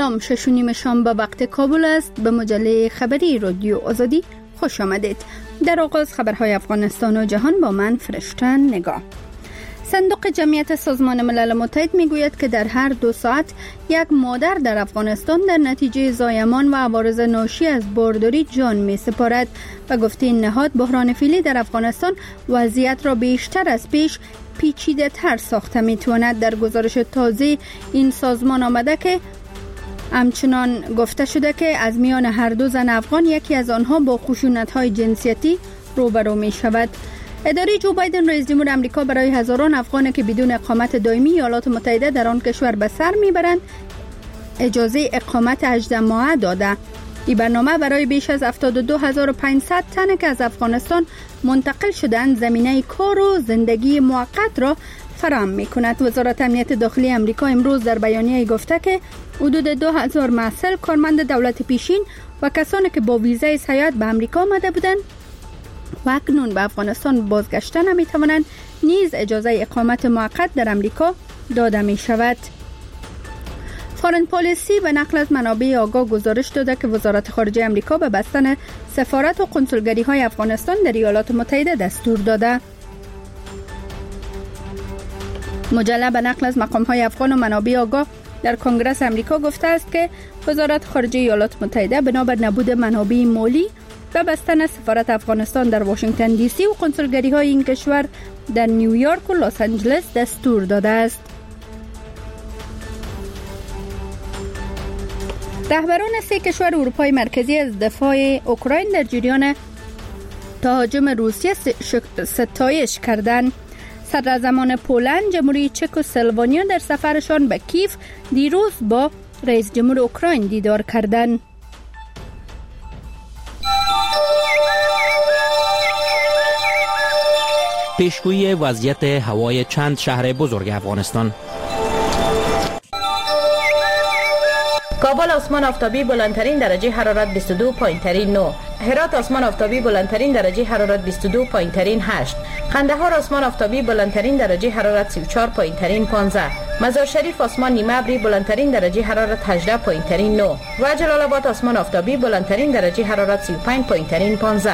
سلام، 6:30 شام به وقت کابل است. به مجله خبری رادیو آزادی خوش آمدید. در آغاز خبرهای افغانستان و جهان با من فرشته نگاه. صندوق جمعیت سازمان ملل متحد میگوید که در هر 2 ساعت یک مادر در افغانستان در نتیجه زایمان و عوارض ناشی از بارداری جان می سپارد و گفته این نهاد بحران فعلی در افغانستان وضعیت را بیشتر از پیش پیچیده تر ساخته می تواند. در گزارش تازه این سازمان آمده که همچنان گفته شده که از میان هر 2 زن افغان یکی از آنها با خشونت‌های جنسیتی روبرو می شود. اداره جو بایدن رئیس جمهور آمریکا برای هزاران افغان که بدون اقامت دائمی ایالات متحده در آن کشور به سر میبرند اجازه اقامت 18 ماهه داده. این برنامه برای بیش از 72500 تن که از افغانستان منتقل شدند زمینه کار و زندگی موقت را فراهم میکند. وزارت امنیت داخلی آمریکا امروز در بیانیه گفته که حدود 2000 محصل، کارمند دولت پیشین و کسانی که با ویزای سیاحت به آمریکا آمده بودند و اکنون به افغانستان بازگشته نمیتوانند نیز اجازه اقامت موقت در امریکا داده می شود. فارن پالیسی به نقل از منابع آگاه گزارش داده که وزارت خارجه امریکا به بستن سفارت و قنسولگری های افغانستان در ایالات متحده دستور داده. مجله به نقل از مقام های افغان و منابع آگاه در کنگره امریکا گفته است که وزارت خارجه ایالات متحده بنابر نبود منابع مالی و بستن سفارت افغانستان در واشنگتن دی سی و قنسولگری های این کشور در نیویورک و لس آنجلس دستور داده است. رهبران 3 کشور اروپای مرکزی از دفاع اوکراین در جریان تهاجم روسیه ستایش کردند. صدراعظمان پولند، جمهوری چک و اسلوونیا در سفرشان به کیف دیروز با رئیس جمهور اوکراین دیدار کردند. پیشگویی وضعیت هوای چند شهر بزرگ افغانستان. کابل آسمان آفتابی بلندترین درجه حرارت 22 پایینترین 9. هرات آسمان آفتابی بلندترین درجه حرارت 22 پایینترین 8. قندهار آسمان آفتابی بلندترین درجه حرارت 34 پایینترین 15. مزار شریف آسمان نیمه ابری بلندترین درجه حرارت 18 پایینترین 9 و جلال آباد آسمان آفتابی بلندترین درجه حرارت 35 پایینترین 15.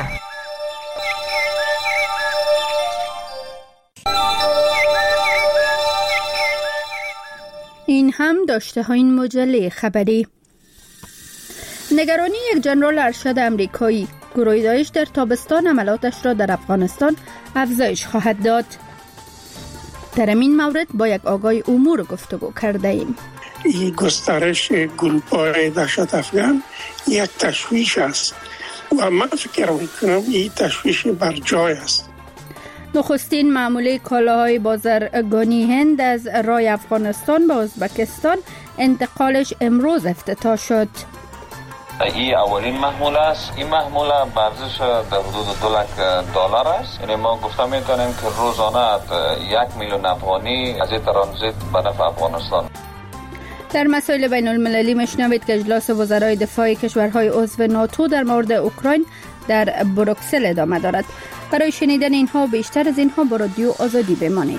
این هم داشته ها این مجله خبری. نگرانی یک ژنرال ارشد امریکایی، گروه داعش در تابستان عملاتش را در افغانستان افزایش خواهد داد. در این مورد با یک آگاه امور گفتگو کرده ایم. این گسترش گروه‌های دهشت افغان یک تشویش است و من فکر می‌کنم این تشویش بر جای است. نخستین معامله کالاهای بازرگانی هند از راه افغانستان به ازبکستان انتقالش امروز افتتاح شد. این اولین محموله است. این محموله ارزش در حدود $200,000 است. یعنی ما گفته میتونیم که روزانه 1,000,000 افغانی از این ترانزیت به نفع افغانستان. در مسائل بین المللی مشنوید که اجلاس وزرای دفاع کشورهای عضو ناتو در مورد اوکراین در بروکسل ادامه دارد. برای شنیدن اینها و بیشتر از اینها با رادیو آزادی بمانید.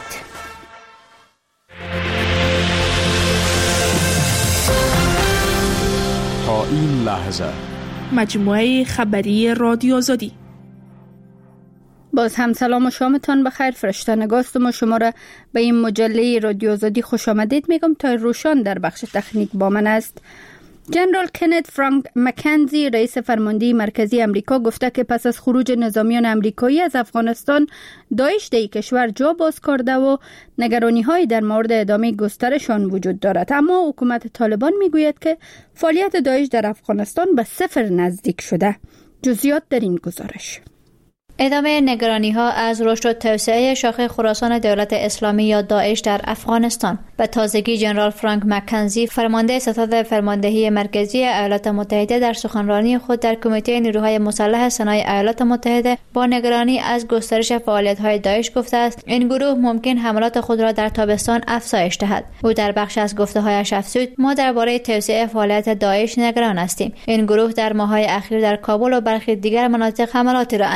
تا این لحظه مجموعه خبری رادیو آزادی. باز هم سلام و شامتان بخیر. فرشته نگاستم و شما را به این مجله رادیو آزادی خوش آمدید میگم. تا روشان در بخش تکنیک با من است. جنرال کنت فرانک مکنزی رئیس فرمانده مرکزی امریکا گفته که پس از خروج نظامیان امریکایی از افغانستان داعش در کشور جا باز کرده و نگرانی‌های در مورد ادامه گسترشان وجود دارد، اما حکومت طالبان میگوید که فعالیت داعش در افغانستان به 0 نزدیک شده. جزئیات در این گزارش. ادامه نگرانی‌ها از رشد و توسعه شاخه خراسان دولت اسلامی یا داعش در افغانستان. به تازگی جنرال فرانک مکنزی فرمانده ستاد فرماندهی مرکزی ایالات متحده در سخنرانی خود در کمیته نیروهای مسلح سنای ایالات متحده با نگرانی از گسترش فعالیت‌های داعش گفته است این گروه ممکن حملات خود را در تابستان افزایش دهد. او در بخش از گفته‌هایش افزود: ما درباره توسعه فعالیت داعش نگران هستیم. این گروه در ماه‌های اخیر در کابل و برخی دیگر مناطق حملاتی را انجام داده.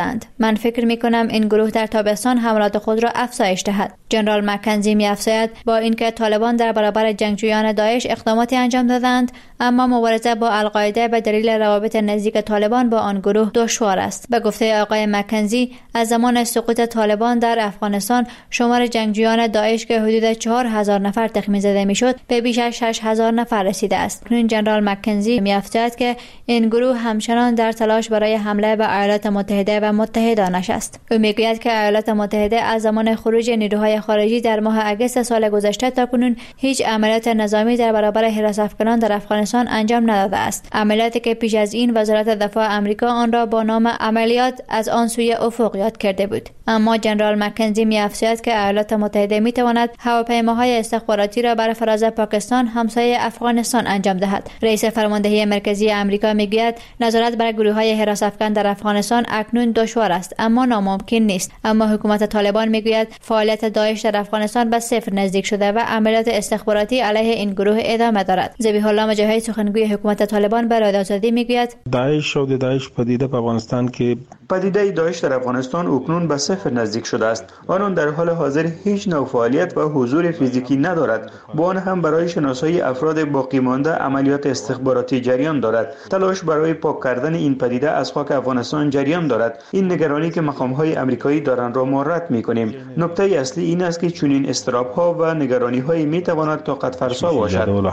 دادند. من فکر می کنم این گروه در تابستان حملات خود را افزایش دهد. جنرال مکنزی می افزاید با اینکه طالبان در برابر جنگجویان داعش اقداماتی انجام دادند، اما مبارزه با القاعده به دلیل روابط نزدیک طالبان با آن گروه دشوار است. به گفته آقای مکنزی، از زمان سقوط طالبان در افغانستان شمار جنگجویان داعش که حدود 4000 نفر تخمین زده میشد به بیش از 6000 نفر رسیده است. کنون جنرال مکنزی می‌افزاید که این گروه همچنان در تلاش برای حمله به ایالات متحده و متحدانش است. او میگوید که ایالات متحده از زمان خروج نیروهای خارجی در ماه اگست سال گذشته تا کنون هیچ عملیات نظامی در برابر حراس افکنان در افغانستان انجام نداده است. عملیاتی که پیش از این وزارت دفاع آمریکا آن را با نام عملیات از آن سوی افق یاد کرده بود. اما جنرال مکنزی می‌افزاید که ایالات متحده می‌تواند هواپیماهای استخباراتی را بر فراز پاکستان همسایه افغانستان انجام دهد. رئیس فرماندهی مرکزی آمریکا میگوید نظارت بر گروه‌های حراس افکن در افغانستان اکنون دشوار است اما ناممکن نیست. اما حکومت طالبان میگوید فعالیت داعش در افغانستان به صفر نزدیک شده و عملیات استخباراتی علیه این گروه ادامه دارد. ذبیح الله مجاهد سخنگوی حکومت طالبان به رادیو آزادی میگوید داعش و داعش پدیده په افغانستان کې پدیده داعش در افغانستان اکنون به صفر نزدیک شده است. آن در حال حاضر هیچ نوع فعالیت و حضور فیزیکی ندارد. با آن هم برای شناسایی افراد باقی مانده عملیات استخباراتی جریان دارد. تلاش برای پاک کردن این پدیده از خاک افغانستان جریان دارد. این نگرانی که مقام‌های آمریکایی دارند را ما رد می‌کنیم. نکته اصلی این است که چنین اضطراب‌ها و نگرانی‌های می‌تواند طاقت فرسا باشد.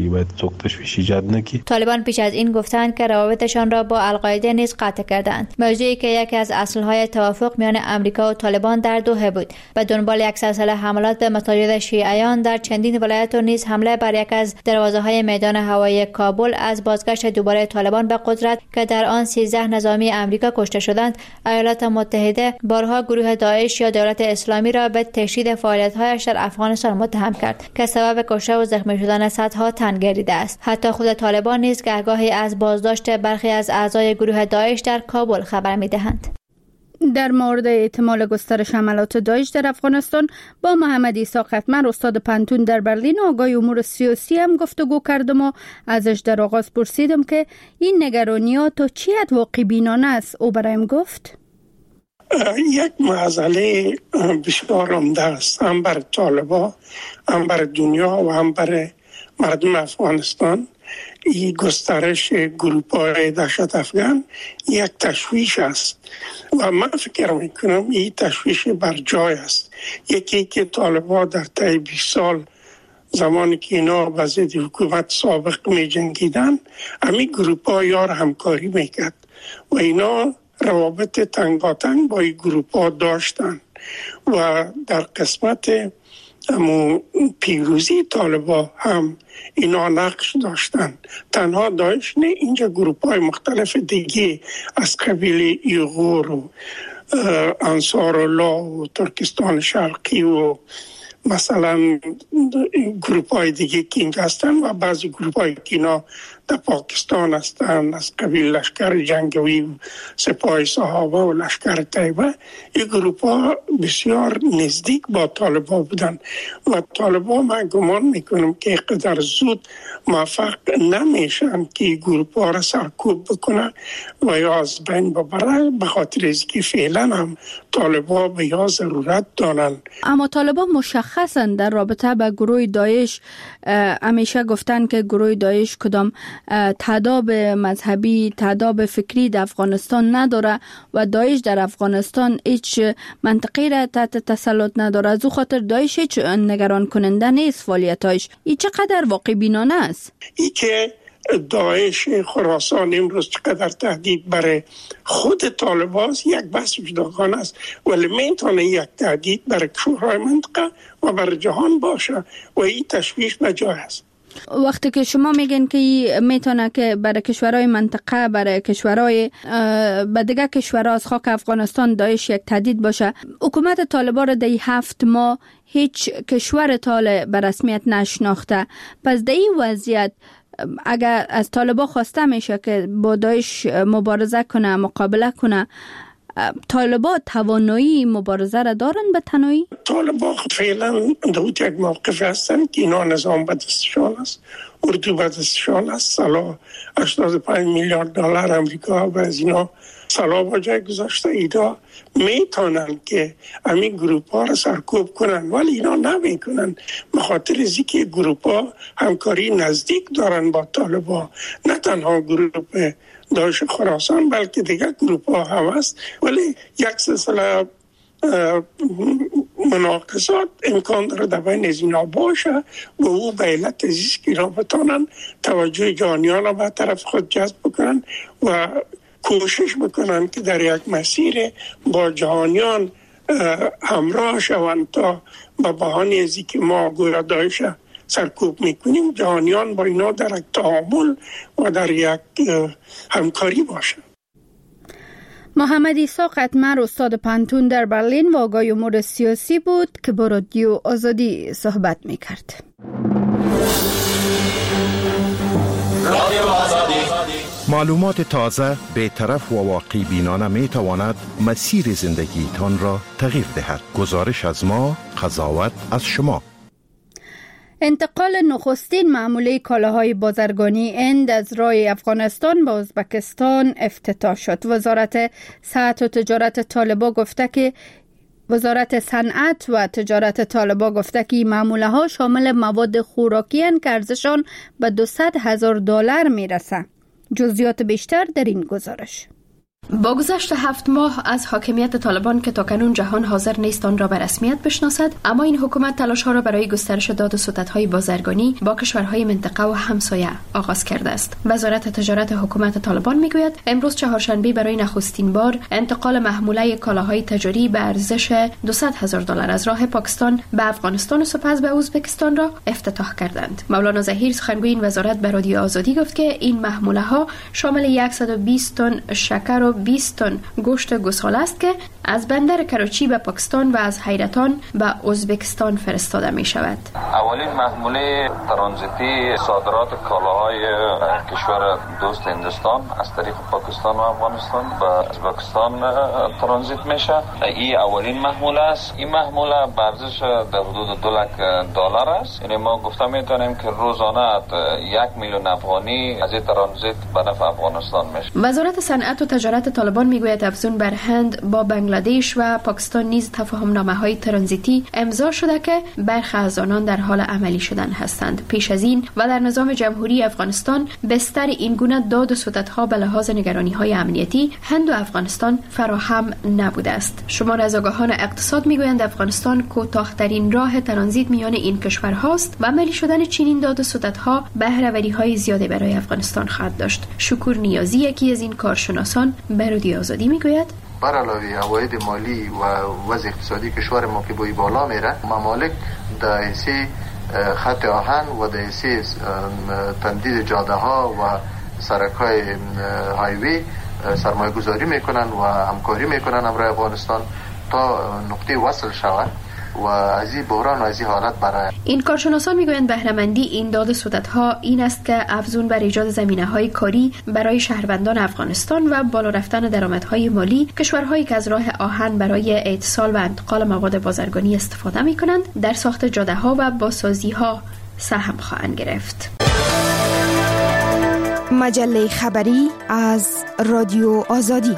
طالبان پیش از این گفتند که روابطشان را با القاعده نیز قطع کردند. موضوعی که یکی از اصل‌های توافق میان آمریکا و طالبان در دوحه بود. به دنبال یک سلسله حملات به مساجد شیعیان در چندین ولایت و نیز حمله بر یک از دروازه‌های میدان هوایی کابل از بازگشت دوباره طالبان به قدرت که در آن 13 نظامی آمریکا کشته شدند، ایالات متحده بارها گروه داعش یا دولت اسلامی را به تشدید فعالیت‌هایش در افغانستان متهم کرد که سبب کشته و زخمی شدن صدها تن گردیده است. حتی خود طالبان نیز گهگاهی از بازداشت برخی از اعضای گروه داعش در کابل خبر می‌دهند. در مورد احتمال گسترش حملات داعش در افغانستان با محمد عیسی قتمر استاد پانتون در برلین آگاه امور سیاسی هم گفتگو کردم و ازش در آغاز پرسیدم که این نگرانیات تا چی حد واقع بینانه است. او برایم گفت یک مسئله بسیار عمده است، هم بر طالبان، هم بر دنیا و هم بر مردم افغانستان. این گسترش گروه‌های دهشت افغان یک تشویش است و من فکر میکنم این تشویش بر جای است. یکی که طالبان در طی 20 سال زمانی که اینا با ضد حکومت سابق می جنگیدن همین گروه‌ها یار همکاری میکرد و اینا روابط تنگاتنگ با این گروه‌ها داشتن و در قسمت پیروزی طالبان هم اینا نقش داشتن. تنها داعش نه، اینجا گروه‌های مختلف دیگه از قبیل ایغور و انصارالله و ترکستان شرقی و مثلا گروه‌های دیگه که اینجا هستن و بعضی گروه‌های که اینا در پاکستان هستن از قبیل لشکر جنگوی و سپاه صحابه و لشکر طیبه. این گروه‌ها بسیار نزدیک با طالبان بودن و طالبان من گمان میکنم که قدر زود موفق نمیشن که گروه‌ها را سرکوب بکنن و یا از بین ببرن، به خاطر از که فعلا هم طالبان به یا ضرورت دارن. اما طالبان مشخصا در رابطه با گروه داعش همیشه گفتن که گروه داعش کدام تضاد مذهبی، تضاد فکری در افغانستان نداره و داعش در افغانستان هیچ منطقی را تحت تسلط نداره. از او خاطر داعش هیچ نگران کننده نیست فعالیتاش. این چقدر واقع بینانه است؟ ای که داعش خراسان امروز چقدر تهدید برای خود طالبان یک بحث جداگانه است، ولی میتونه یک تهدید برای کشورهای منطقه و برای جهان باشه و این تشویش به جای است. وقتی که شما میگن که میتونه که برای کشورهای منطقه، برای کشورهای به دیگه کشورها از خاک افغانستان داعش یک تهدید باشه، حکومت طالبان را در 7 ماه هیچ کشور طالب به رسمیت نشناخته. پس در این وضعیت اگر از طالبان خواسته میشه که با داعش مبارزه کنه، مقابله کنه، طالبان توانایی مبارزه را دارن به تنهایی؟ طالبان فعلا دوت یک موقف هستن که اینا نظام به دستشان است، اردو به دستشان است. سالا 85 میلیارد دلار امریکا به از اینا سالا با جای گذاشته. اینا میتونن که همین گروپ ها را سرکوب کنن، ولی اینا نمیکنن، به خاطر اینکه گروپ ها همکاری نزدیک دارن با طالبان. نه تنها گروپ داعش خراسان بلکه دیگر گروپ ها هم هست، ولی یک سلسله مناقصات امکان داره در بین از اینا باشه و او به علت عزیز که اینا بتانن توجه جهانیان را به طرف خود جذب بکنن و کوشش بکنن که در یک مسیر با جهانیان همراه شوند تا به بهانه ازی که ما گویا داعش سرکوب میکنیم جهانیان با اینا در یک تعامل و در یک همکاری باشن. محمد عیسی قطمر استاد پانتون در برلین و آگاه امور سیاسی بود که با رادیو آزادی صحبت میکرد. معلومات تازه، بی‌طرف و واقعی بینانه می تواند مسیر زندگی تان را تغییر دهد. گزارش از ما، قضاوت از شما. انتقال نخستین معامله کالاهای بازرگانی هند از راه افغانستان به ازبکستان افتتاح شد. وزارت صنعت و تجارت طالبان گفته که این معامله ها شامل مواد خوراکی هستند که ارزششان به $200,000 میرسه. جزئیات بیشتر در این گزارش. با گذشت 7 ماه از حاکمیت طالبان که تاکنون جهان حاضر نیست آن را به رسمیت بشناسد، اما این حکومت تلاش‌ها را برای گسترش داد و ستدهای بازرگانی با کشورهای منطقه و همسایه آغاز کرده است. وزارت تجارت حکومت طالبان میگوید امروز چهارشنبه برای نخستین بار انتقال محموله کالاهای تجاری به ارزش $200,000 از راه پاکستان به افغانستان و سپس به ازبکستان را افتتاح کردند. مولانا ظهیر سخنگوی این وزارت به رادیو آزادی گفت که این محموله ها شامل 120 تن شکر و 20 تن گوشت گوساله است که از بندر کراچی به پاکستان و از حیرتان به ازبکستان فرستاده می شود. اولین محموله ترانزیتی صادرات کالاهای کشور دوست هندوستان از طریق پاکستان و افغانستان به ازبکستان ترانزیت میشه. این اولین محموله است. این محموله به ارزش در حدود $200,000 است. یعنی ما گفته میتونیم که روزانه 1 میلیون افغانی از این ترانزیت به نفع افغانستان میشه. وزارت صنعت و تجارت طالبان میگوید افزون بر هند با بنگلادش و پاکستان نیز تفاهم‌نامه‌های ترانزیتی امضا شده که برخی از آنان در حال عملی شدن هستند. پیش از این و در نظام جمهوری افغانستان بستر این گونه داد و ستدها به لحاظ نگرانی‌های امنیتی هند و افغانستان فراهم نبوده است. شمار از آگاهان اقتصاد میگویند افغانستان کوتاه‌ترین راه ترانزیت میان این کشورهاست و عملی شدن چنین داد و ستدها بهره‌وری‌های زیادی برای افغانستان خواهد داشت. شکور نیازی یکی از این کارشناسان به رادیو آزادی میگوید بر علاوه عواید مالی و وضع اقتصادی کشور ما که بوی بالا میره، ممالک در حیث خط آهن و در حیث تمدید جاده ها و سرک های هایوی سرمایه گذاری میکنن و همکاری میکنن امروی افغانستان تا نقطه وصل شود و از این بحران و از این حالت برای این کارشناسان میگویند بهره‌مندی این داد ستدها این است که افزون بر ایجاد زمینه‌های کاری برای شهروندان افغانستان و بالا رفتن درآمدهای مالی کشورهایی که از راه آهن برای اتصال و انتقال مواد بازرگانی استفاده می‌کنند در ساخت جاده‌ها و بازسازی‌ها سهم خواهند گرفت. مجله خبری از رادیو آزادی.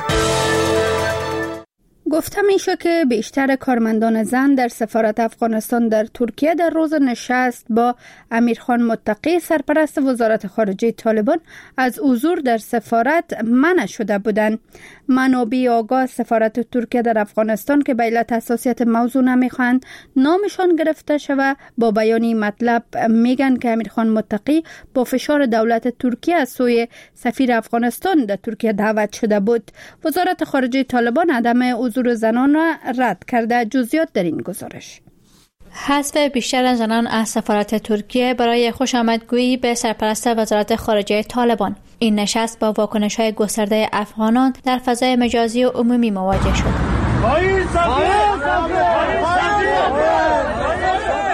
گفته میشه که بیشتر کارمندان زن در سفارت افغانستان در ترکیه در روز نشست با امیرخان متقی سرپرست وزارت خارجه طالبان از حضور در سفارت منع شده بودند. منابع آگاه سفارت ترکیه در افغانستان که به علت حساسیت موضوع نمیخواهند نامشان گرفته شود با بیانی مطلب میگن که امیرخان متقی با فشار دولت ترکیه از سوی سفیر افغانستان در ترکیه دعوت شده بود. وزارت خارجه طالبان عدم حضور زنان را رد کرده. جزئیات در این گزارش. حذف بیشتر زنان از سفارت ترکیه برای خوشامدگویی به سرپرست وزارت خارجه طالبان. این نشست با واکنش‌های گسترده افغانان در فضای مجازی و عمومی مواجه شد.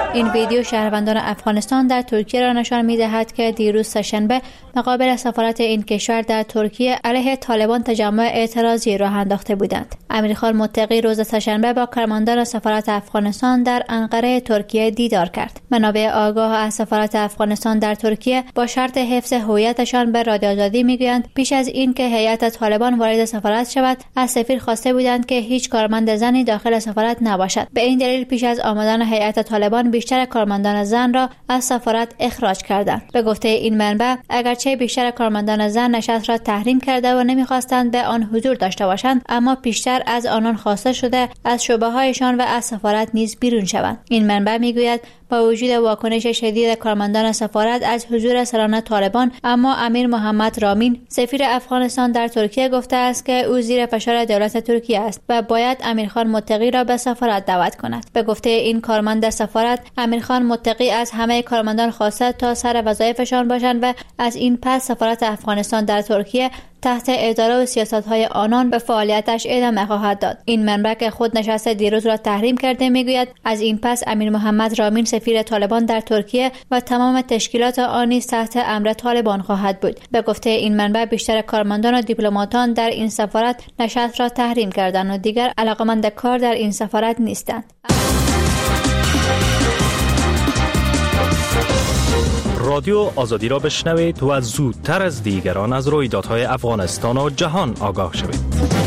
این ویدیو شهروندان افغانستان در ترکیه را نشان می‌دهد که دیروز سه‌شنبه مقابل سفارت این کشور در ترکیه علیه طالبان تجمع اعتراضی راه انداخته بودند. امیرخان متقی روز سه‌شنبه با کارمندان سفارت افغانستان در انقره ترکیه دیدار کرد. منابع آگاه از سفارت افغانستان در ترکیه با شرط حفظ هویتشان به رادیو آزادی میگویند پیش از این که هیئت طالبان وارد سفارت شود از سفیر خواسته بودند که هیچ کارمند زنی داخل سفارت نباشد. به این دلیل پیش از آمدن هیئت طالبان بیشتر کارمندان زن را از سفارت اخراج کردند. به گفته این منبع اگرچه بیشتر کارمندان زن نشست را تحریم کرده و نمیخواستند به آن حضور داشته باشند، اما پیشتر از آنان خواسته شده از شعبه‌هایشان و از سفارت نیز بیرون شوند. این منبع میگوید با وجود واکنش شدید کارمندان سفارت از حضور سران طالبان، اما امیر محمد رامین سفیر افغانستان در ترکیه گفته است که او زیر فشار دولت ترکیه است و باید امیرخان متقی را به سفارت دعوت کند. به گفته این کارمند سفارت، امیرخان متقی از همه کارمندان خواسته تا سر وظایفشان باشند و از این پس سفارت افغانستان در ترکیه تحت اداره و سیاست‌های آنان به فعالیتش ادامه خواهد داد. این منبع که خود نشست دیروز را تحریم کرده میگوید از این پس امیر محمد رامین سفیر طالبان در ترکیه و تمام تشکیلات آن نیز تحت امر طالبان خواهد بود. به گفته این منبع بیشتر کارمندان و دیپلماتان در این سفارت نشست را تحریم کردند و دیگر علاقمند کار در این سفارت نیستند. رادیو آزادی را بشنوید و زودتر از دیگران از رویدادهای افغانستان و جهان آگاه شوید.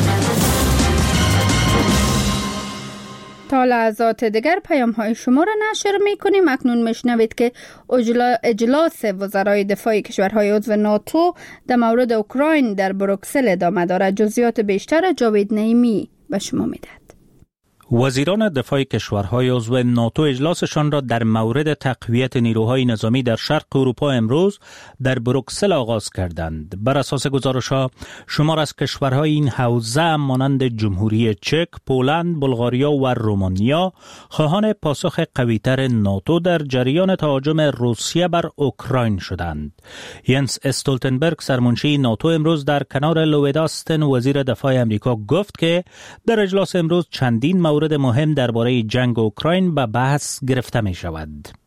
تا لحظات دیگر پیام‌های شما را نشر می‌کنیم. اکنون میشنوید که اجلاس وزرای دفاع کشورهای عضو ناتو در مورد اوکراین در بروکسل ادامه دارد. جزئیات بیشتر جاوید نعیمی به شما میدهد. وزیران دفاع کشورهای عضو ناتو اجلاسشان را در مورد تقویت نیروهای نظامی در شرق اروپا امروز در بروکسل آغاز کردند. بر اساس گزارش‌ها شمار از کشورهای این حوزه مانند جمهوری چک، پولند، بلغاریا و رومانیا خواهان پاسخ قوی‌تر ناتو در جریان تهاجم روسیه بر اوکراین شدند. ینس استولتنبرگ سرمنشی ناتو امروز در کنار لوید آستن وزیر دفاع آمریکا گفت که در اجلاس امروز چندین مورد مهم درباره جنگ اوکراین به بحث گرفته می شود.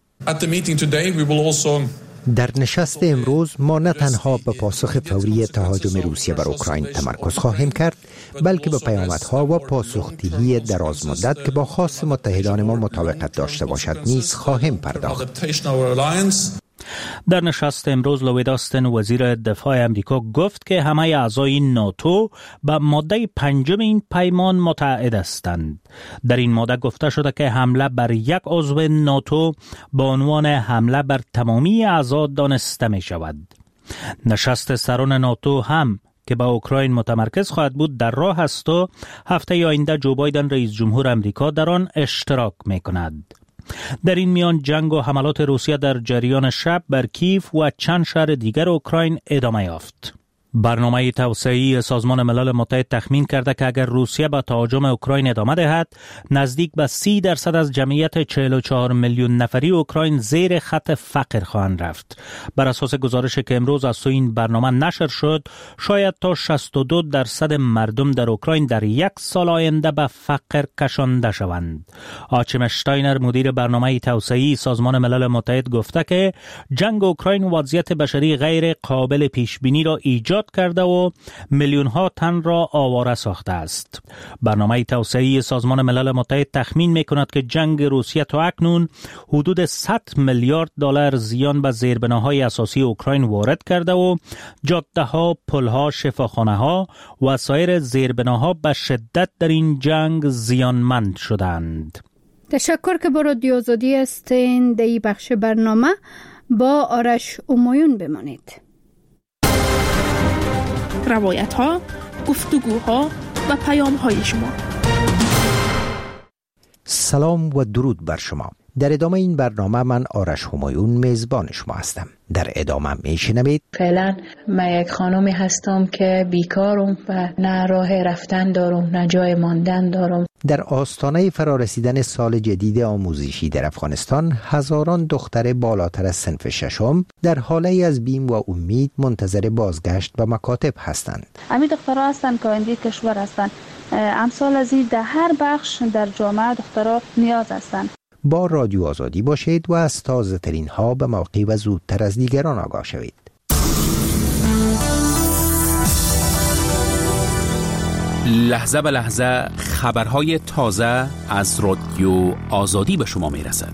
در نشست امروز ما نه تنها به پاسخ فوری تهاجم روسیه بر اوکراین تمرکز خواهیم کرد، بلکه به پیامدها و پاسخدهی درازمدت که با خواست متحدان ما مطابقت داشته باشد نیز خواهیم پرداخت. در نشست امروز لوید آستن وزیر دفاع آمریکا گفت که همه اعضای ناتو به ماده 5 این پیمان متعهد هستند. در این ماده گفته شده که حمله بر یک عضو ناتو به عنوان حمله بر تمامی اعضا دانسته می شود. نشست سران ناتو هم که با اوکراین متمرکز خواهد بود در راه است و هفته آینده جو بایدن رئیس جمهور آمریکا در آن اشتراک می کند. در این میان جنگ و حملات روسیه در جریان شب بر کیف و چند شهر دیگر اوکراین ادامه یافت. برنامه توسعه‌ای سازمان ملل متحد تخمین کرده که اگر روسیه به تهاجم اوکراین ادامه دهد، نزدیک به 30% از جمعیت 44 میلیون نفری اوکراین زیر خط فقر خواهند رفت. بر اساس گزارشی که امروز از سوی این برنامه نشر شد، شاید تا 62% مردم در اوکراین در یک سال آینده به فقر کشانده شوند. آچیم اشتاینر مدیر برنامه توسعه‌ای سازمان ملل متحد گفته که جنگ اوکراین وضعیت بشری غیر قابل پیش بینی را ایجاد کرده و میلیون ها تن را آواره ساخته است. برنامه توسعه‌ای سازمان ملل متحد تخمین می‌کند که جنگ روسیه تا اکنون حدود 100 میلیارد دلار زیان به زیربناهای اساسی اوکراین وارد کرده و جاده‌ها، پل‌ها، شفاخانه‌ها و سایر زیربناها به شدت در این جنگ زیانمند شدند. تشکر که با رادیو آزادی هستین. در این بخش برنامه با آرش همایون بمانید. روایت ها، گفتگوها و پیام های شما. سلام و درود بر شما. در ادامه این برنامه من آرش همایون میزبان شما هستم. در ادامه میشنوید فعلا من یک خانمی هستم که بیکارم و نه راه رفتن دارم نه جای ماندن دارم. در آستانه فرارسیدن سال جدید آموزشی در افغانستان، هزاران دختر بالاتر از صنف ششم در حاله از بیم و امید منتظر بازگشت به مکاتب هستند. همین دخترها هستند که آینده کشور هستند. امثال از این در هر بخش در جامعه دخترها نیاز هستند. با رادیو آزادی باشید و از تازه ترین ها به موقع و زودتر از دیگران آگاه شوید. لحظه به لحظه خبرهای تازه از رادیو آزادی به شما میرسد.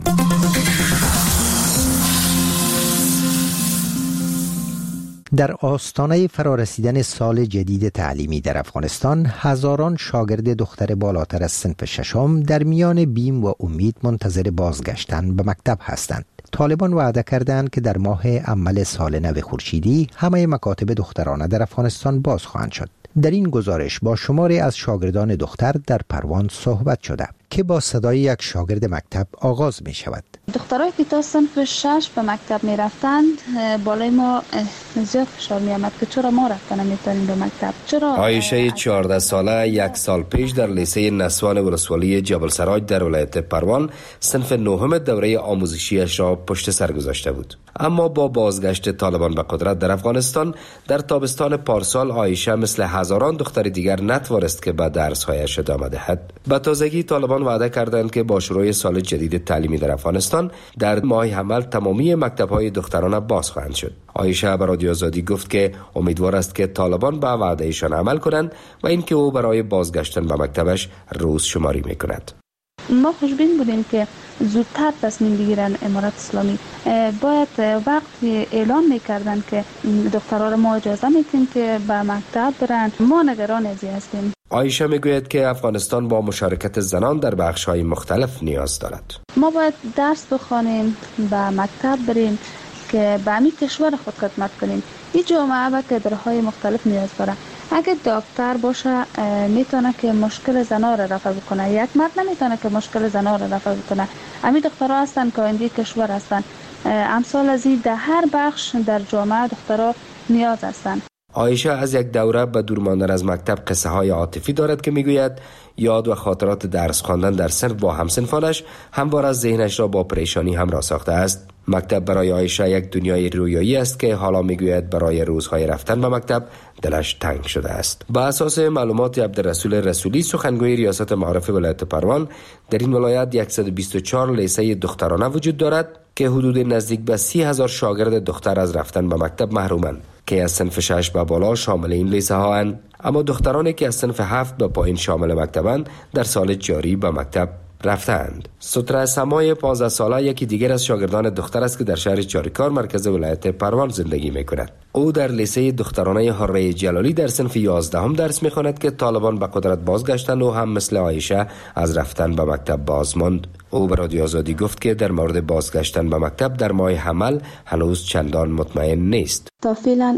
در آستانه فرارسیدن سال جدید تعلیمی در افغانستان، هزاران شاگرد دختر بالاتر از صنف ششم در میان بیم و امید منتظر بازگشتن به مکتب هستند. طالبان وعده کردند که در ماه اول سال نو خورشیدی همه مکاتب دخترانه در افغانستان باز خواهند شد. در این گزارش با شماری از شاگردان دختر در پروان صحبت شده که با صدای یک شاگرد مکتب آغاز می شود. دخترایی که تا صنف 6 به مکتب می رفتند، بالای ما زیاد فشار می آمد که چرا ما رفتن نمیتونیم به مکتب. چرا عایشه 14 ساله یک سال پیش در لیسه نسوان ولسوالی جبل سراج در ولایت پروان صنف 9 دوره آموزشیش را پشت سر گذاشته بود. اما با بازگشت طالبان به قدرت در افغانستان در تابستان پارسال، عایشه مثل هزاران دختر دیگر نتوانست که به درس‌هایش ادامه دهد. به تازگی طالبان وعده کردند که با شروع سال جدید تعلیمی در افغانستان در ماه حمل تمامی مکتب‌های دخترانه باز خواهند شد. عایشه به رادیو آزادی گفت که امیدوار است که طالبان به وعدهشان عمل کنند و اینکه او برای بازگشتن به مکتبش روز شماری می‌کند. ما خوشبین بودیم که زودتر تصمیم بگیرن امارت اسلامی. باید وقتی اعلام میکردن که دخترها ما اجازه میدیم که به مکتب برن، ما نگران ازی هستیم. عایشه میگوید که افغانستان با مشارکت زنان در بخش‌های مختلف نیاز دارد. ما باید درس بخوانیم، به مکتب بریم که به همین کشور خود خدمت کنیم. این جامعه به کادرهای مختلف نیاز داره. اگه دکتر باشه میتونه که مشکل زنها را رفع بکنه، یک مرد نمیتونه که مشکل زنها را رفع بکنه. همین دخترها هستن که آینده کشور هستن. امثال از این در هر بخش در جامعه دخترها نیاز هستن. عایشه از یک دوره به دور ماندن از مکتب قصه های عاطفی دارد که میگوید یاد و خاطرات درس خواندن در صنف با همسنفانش همواره از ذهنش را با پریشانی همراه ساخته است. مکتب برای عایشه یک دنیای رویایی است که حالا میگوید برای روزهای رفتن به مکتب دلش تنگ شده است. با اساس معلومات عبدالرسول رسولی، سخنگوی ریاست معارف ولایت پروان، در این ولایت 124 لیسه دخترانه وجود دارد که حدود نزدیک به 30,000 شاگرد دختر از رفتن به مکتب محرومند که از صنف 6 به بالا شامل این لیسه ها اند. اما دخترانی که از صنف 7 به پایین شامل مکتبند در سال جاری به مکتب رفتند. ستره سمای 15 ساله یکی دیگر از شاگردان دختر است که در شهر چاریکار مرکز ولایت پروان زندگی می‌کند. او در لیسه دخترانه حره جلالی در صنف 11 درس می‌خواند که طالبان به قدرت بازگشتند و هم مثل عایشه از رفتن به مکتب باز ماند. او به رادیو آزادی گفت که در مورد بازگشتن به مکتب در ماه حمل هنوز چندان مطمئن نیست. تا فعلا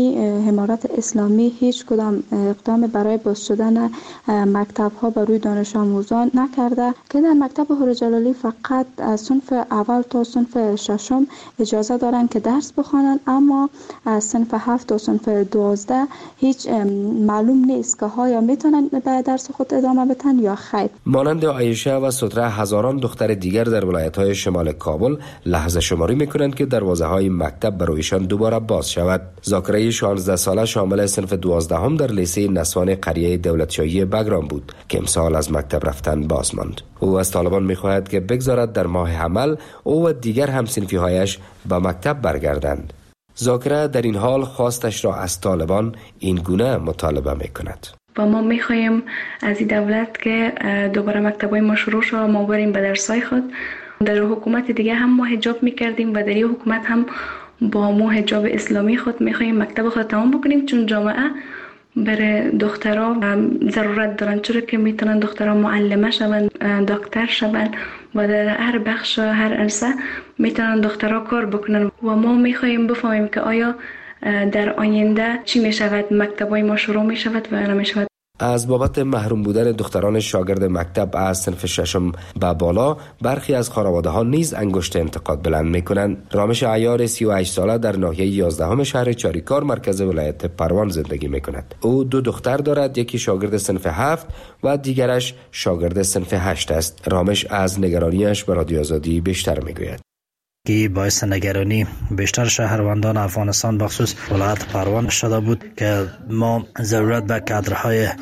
امارت اسلامی هیچ کدام اقدام برای باز شدن مکتب ها بر روی دانش آموزان نکرده که در مکتب حره جلالی فقط از صنف اول تا صنف ششم اجازه دارند که درس بخوانند، اما از صنف 7 تا صنف 12 هیچ معلوم نیست که ها میتونن به درس خود ادامه بدن یا خیر. مانند عایشه و ستره هزاران دختر دیگر در ولایت‌های شمال کابل لحظه شماری می‌کنند که دروازه‌های مکتب برایشان دوباره باز شود. ذاکره 16 ساله شامل صنف 12 در لیسه نسوان قریه دولتشاهی بگرام بود که امسال از مکتب رفتن باز ماند. او از طالبان می‌خواهد که بگذارد در ماه حمل او و دیگر هم‌صنفی‌هایش به مکتب برگردند. ذاکره در این حال خواستش را از طالبان این گونه مطالبه می‌کند. و ما میخواهیم از این دولت که دوباره مکتبای ما شروع شد، ما بریم به درسای خود. در حکومت دیگه هم ما حجاب میکردیم و در این حکومت هم با ما حجاب اسلامی خود میخواهیم مکتب خود تمام بکنیم، چون جامعه برای دخترها ضرورت دارن، چرا که میتونن دخترها معلمه شوند، دکتر شوند و در هر بخش هر عرصه میتونن دخترها کار بکنن. و ما میخواهیم بفهمیم که آیا در آینده چی می شود، مکتبای ما شروع می شود و نمی شود. از بابت محروم بودن دختران شاگرد مکتب از صنف 6 به بالا، برخی از خانواده ها نیز انگشت انتقاد بلند می کنند. رامش عیار 38 ساله در ناحیه 11 شهر چاریکار مرکز ولایت پروان زندگی می کند. او 2 دختر دارد، یکی شاگرد صنف 7 و دیگرش شاگرد صنف 8 است. رامش از نگرانیش به رادیو آزادی بیشتر می گوید. که باعث نگرانی بیشتر شهروندان افغانستان بخصوص ولایت پروان شده بود که ما ضرورت به کادرهای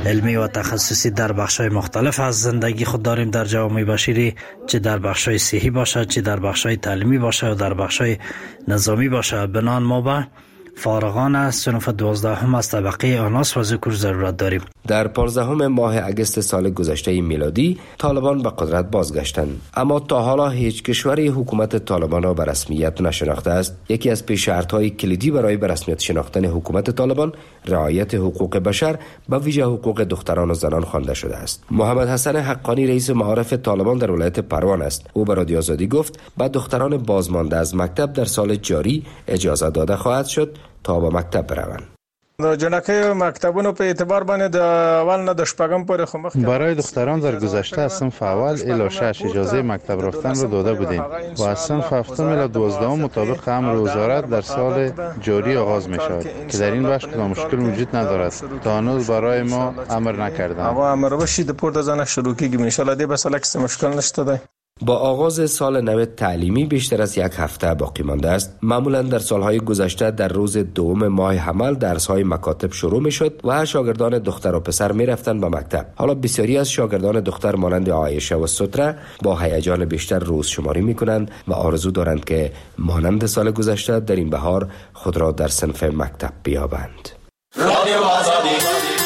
علمی و تخصصی در بخش‌های مختلف از زندگی خود داریم در جوامع بشری، چه در بخش‌های صحی باشد، چه در بخش‌های تعلیمی باشد و در بخش‌های نظامی باشد. بنان ما به فارغان از صنف 12 از طبقه آناس و ذکر ضرورت داریم. در 15 ماه اگست سال گذشته میلادی طالبان به قدرت بازگشتند، اما تا حالا هیچ کشوری حکومت طالبان را به رسمیت نشناخته است. یکی از پیش شرط‌های کلیدی برای به رسمیت شناختن حکومت طالبان رعایت حقوق بشر، به ویژه حقوق دختران و زنان خوانده شده است. محمد حسن حقانی رئیس معارف طالبان در ولایت پروان است. او به رادیو آزادی گفت به دختران بازمانده از مکتب در سال جاری اجازه داده خواهد شد تا به مکتب بروند. جنکه مکتبونو په اعتبار باندې د اول نه د شپږم پورې خو مخکې برای دختران در گذشته از صنف اول الی 6 اجازه مکتب رفتن را داده بودیم و از صنف 7 الی 12 مطابق امر وزارت در سال جاری آغاز می شود که در این بخش کدام مشکل وجود ندارد. تا هنوز برای ما امر نکردند. اما امر بشید پورته زنه شروع کیږي ان شاء الله دې بس لکه مشکل نشته دی. با آغاز سال نو تعلیمی بیشتر از یک هفته باقی مانده است. معمولا در سالهای گذشته در روز دوم ماه حمل درس‌های مکاتب شروع می‌شد و شاگردان دختر و پسر می‌رفتند به مکتب. حالا بسیاری از شاگردان دختر مانند عایشه و ستره با هیجان بیشتر روز شماری می‌کنند و آرزو دارند که مانند سال گذشته در این بهار خود را در صنف مکتب بیابند. رادیو آزادی.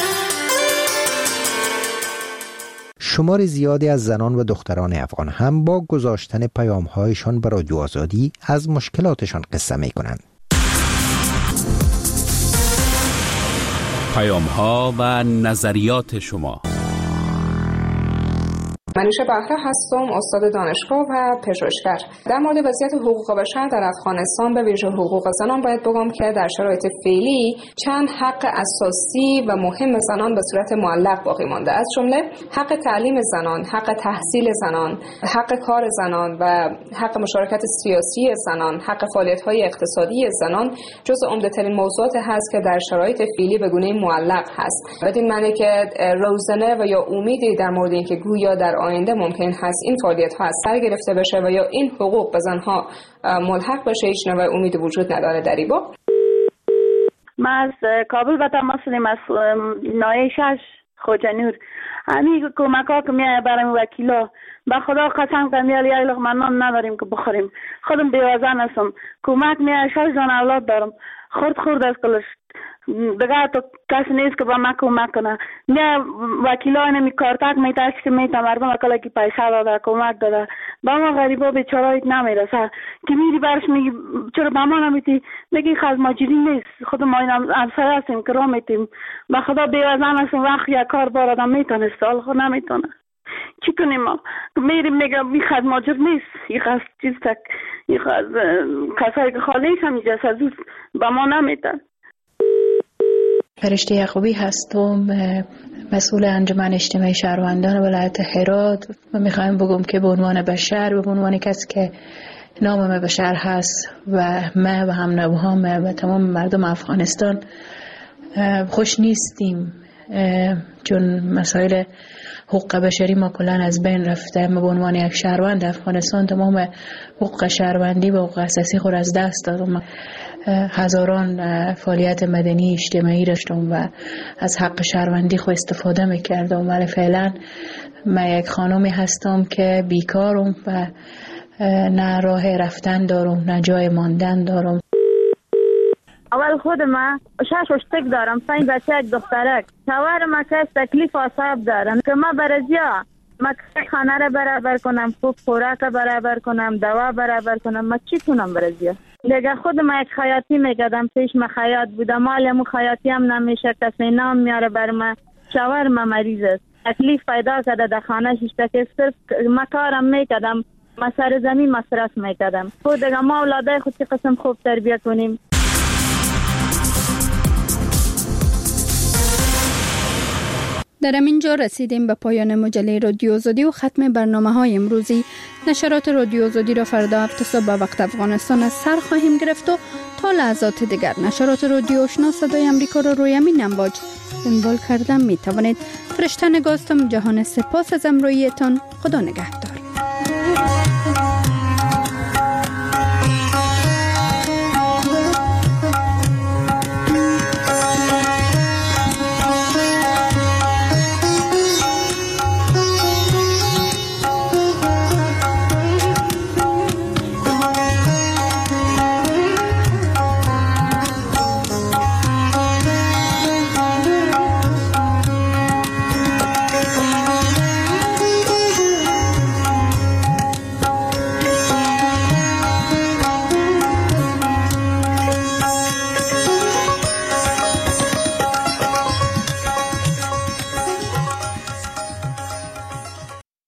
شمار زیادی از زنان و دختران افغان هم با گذاشتن پیام‌هایشان به رادیو آزادی از مشکلاتشان قصه می‌کنند. پیام‌ها و نظریات شما. منوشه بهره هستم، استاد دانشگاه و پژوهشگر. در مورد وضعیت حقوق بشر در افغانستان به ویژه حقوق زنان باید بگم که در شرایط فعلی چند حق اساسی و مهم زنان به صورت معلق باقی مانده، از جمله حق تعلیم زنان، حق تحصیل زنان، حق کار زنان و حق مشارکت سیاسی زنان، حق فعالیت‌های اقتصادی زنان جزو عمده‌ترین موضوعات هست که در شرایط فعلی به گونه معلق هست. بدین معنی که روزنه و یا امیدی در مورد اینکه گویا در آینده ممکن هست این فعالیت‌ها از سر گرفته بشه و یا این حقوق به زنها ملحق بشه هیچ نوع امید وجود نداره در این باب. ما از کابل به تماس هستیم، از ناحیه 6 خوجانور. همین کمک‌ها که میاد برای وکیلا به خدا قسم کنم یه لقمه نان نداریم که بخوریم. خودم بیوزن هستم، کمک میاد 6 زن اولاد دارم، خورد از کلش دیگه تو کسی نیست که با ما کمک کنه. نه وکیلای نمی کارتک میتاش که میتا مردم اکلا که پیسه داده کمک داده با ما غریبا بیچارهایت نمیرسه که میری برش میگی چرا با ما نمیتی، میگی خز ماجری نیست، خود ما این همسایه هستیم که را میتیم به خدا بیوزن هستیم، وقت یک کار بار آدم میتونست حال خود نمیتونه چی کنیم. ما میریم میگم این خز ماجر نیست، این خز چیز تک، این خز کسایی که خالیش هم اینجا سازوز با ما نمیتن. فرشته یعقوبی هستم، مسئول انجمن اجتماعی شهروندان ولایت هرات و میخوایم بگم که به عنوان بشر، به عنوان کسی که نام بشر هست و ما و هم نوهام و تمام مردم افغانستان خوش نیستیم، چون مسائل حقوق بشری ما کلان از بین رفته. ما به عنوان یک شهروند افغانستان تمام حقوق شهروندی و حقوق اساسی خود از دست دادم. هزاران فعالیت مدنی اجتماعی داشتم و از حق شهروندی خود استفاده میکردم، ولی فعلا من یک خانمی هستم که بیکارم و نه راه رفتن دارم نه جای ماندن دارم. اول خود من 6 اشتک دارم، 5 بچه یک دخترک. شوهر ما که تکلیف آساب دارم که ما برزیا ما خانه را برابر کنم، خوراک برابر کنم، دوا برابر کنم، ما چی کنم برزیا؟ دیگه خود ما یک خیاطی میکردم، پیش ما خیاط بودم، مالمو خیاطی هم نمیشه، کسی نام میاره بر ما. شوهر ما مریض است، تکلیف پیدا کرده در خانه شش که صرف ما کارم میکردم، ما سر زمین مصرف میکردم. خود دیگه ما اولادای خود که قسم خوب تربیت کنیم. در همینجا رسیدیم به پایان مجله رادیو آزادی و ختم برنامه‌های امروزی. نشرات رادیو آزادی را فردا 7 صبح به وقت افغانستان از سر خواهیم گرفت و تا لحظات دیگر نشرات رادیو آشنا صدای امریکا را روی همین امواج دنبال کردن می توانید. فرشته نگاستم، جهان سپاس از همراهیتان. خدا نگهدار.